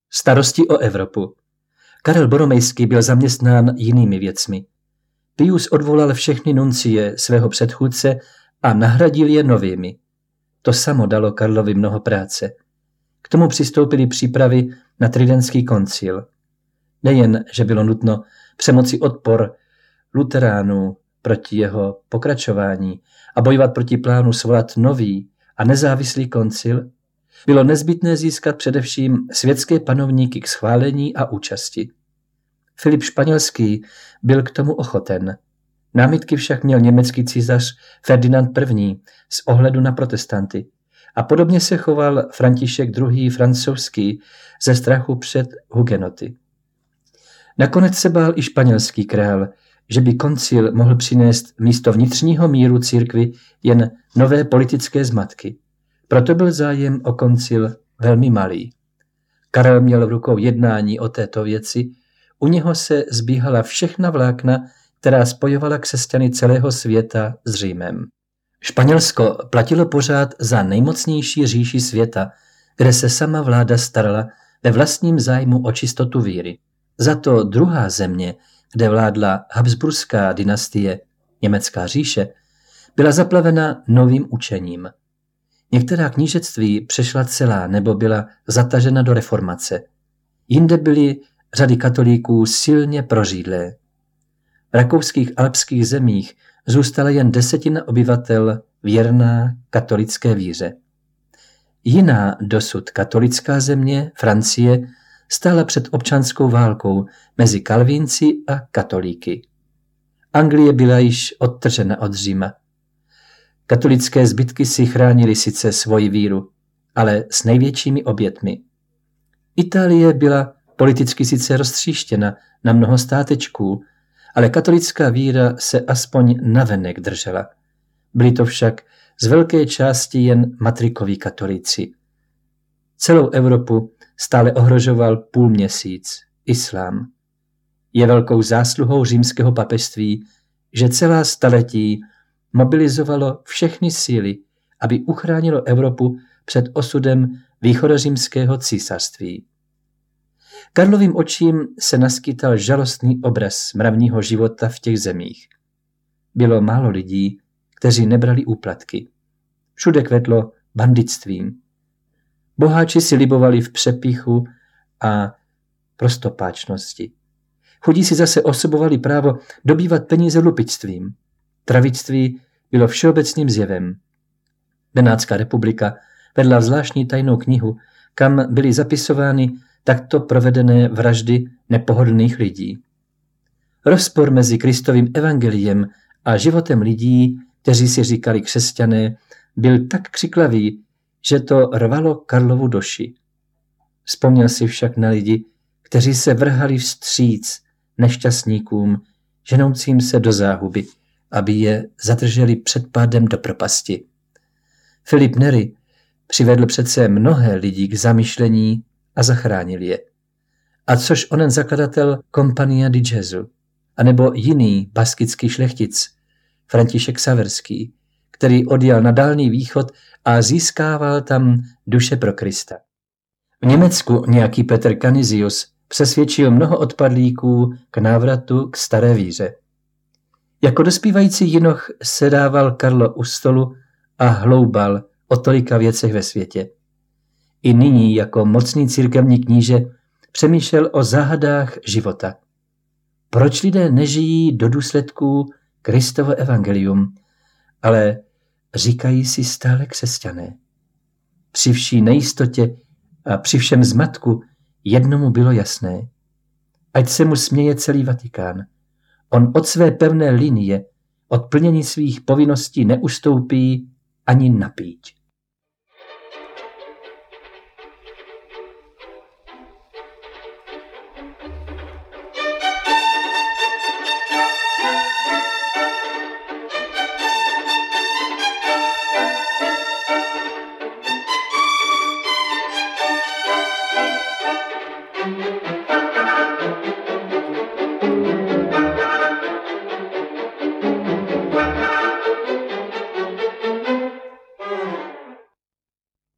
Starosti o Evropu. Karel Boromejský byl zaměstnán jinými věcmi. Pius odvolal všechny nuncie svého předchůdce a nahradil je novými. To samo dalo Karlovi mnoho práce. K tomu přistoupily přípravy na Tridentský koncil. Nejen, že bylo nutno přemoci odpor luteránů proti jeho pokračování a bojovat proti plánu svolat nový a nezávislý koncil, bylo nezbytné získat především světské panovníky k schválení a účasti. Filip Španělský byl k tomu ochoten. Námitky však měl německý císař Ferdinand I. z ohledu na protestanty a podobně se choval František II. Francouzský ze strachu před hugenoty. Nakonec se bál i španělský král, že by koncil mohl přinést místo vnitřního míru církvi jen nové politické zmatky. Proto byl zájem o koncil velmi malý. Karel měl v rukou jednání o této věci, u něho se zbíhala všechna vlákna, která spojovala křesťany celého světa s Římem. Španělsko platilo pořád za nejmocnější říši světa, kde se sama vláda starala ve vlastním zájmu o čistotu víry. Za to druhá země, kde vládla Habsburská dynastie, německá říše, byla zaplavena novým učením. Některá knížectví přešla celá nebo byla zatažena do reformace. Jinde byly řady katolíků silně prořídlé. V rakouských alpských zemích zůstala jen 10% obyvatel věrná katolické víře. Jiná dosud katolická země, Francie, stála před občanskou válkou mezi kalvínci a katolíky. Anglie byla již odtržena od Říma. Katolické zbytky si chránili sice svoji víru, ale s největšími obětmi. Itálie byla politicky sice roztříštěna na mnoho státečků, ale katolická víra se aspoň navenek držela. Byli to však z velké části jen matrikoví katolíci. Celou Evropu stále ohrožoval půlměsíc, islám. Je velkou zásluhou římského papežství, že celá staletí mobilizovalo všechny síly, aby uchránilo Evropu před osudem východořímského císařství. Karlovým očím se naskytal žalostný obraz mravního života v těch zemích. Bylo málo lidí, kteří nebrali úplatky. Všude kvetlo banditstvím. Boháči si libovali v přepíchu a prostopáčnosti. Chudí si zase osobovali právo dobývat peníze lupičstvím. Travictví bylo všeobecným zjevem. Benátská republika vedla zvláštní tajnou knihu, kam byly zapisovány takto provedené vraždy nepohodlných lidí. Rozpor mezi Kristovým evangeliem a životem lidí, kteří si říkali křesťané, byl tak křiklavý, že to rvalo Karlovu duši. Vzpomněl si však na lidi, kteří se vrhali vstříc nešťastníkům, ženoucím se do záhuby, aby je zadrželi před pádem do propasti. Filip Neri přivedl přece mnohé lidí k zamyšlení a zachránil je. A což onen zakladatel Compania di Gesù, anebo jiný baskický šlechtic, František Xaverský, který odjel na Dálný východ a získával tam duše pro Krista. V Německu nějaký Petr Canisius přesvědčil mnoho odpadlíků k návratu k staré víře. Jako dospívající jinoch se dával Karlo u stolu a hloubal o tolika věcech ve světě. I nyní jako mocný církevní kníže přemýšlel o záhadách života. Proč lidé nežijí do důsledků Kristovo evangelium, ale říkají si stále křesťané? Při vší nejistotě a při všem zmatku jednomu bylo jasné. Ať se mu směje celý Vatikán. On od své pevné linie, od plnění svých povinností neustoupí ani na píď.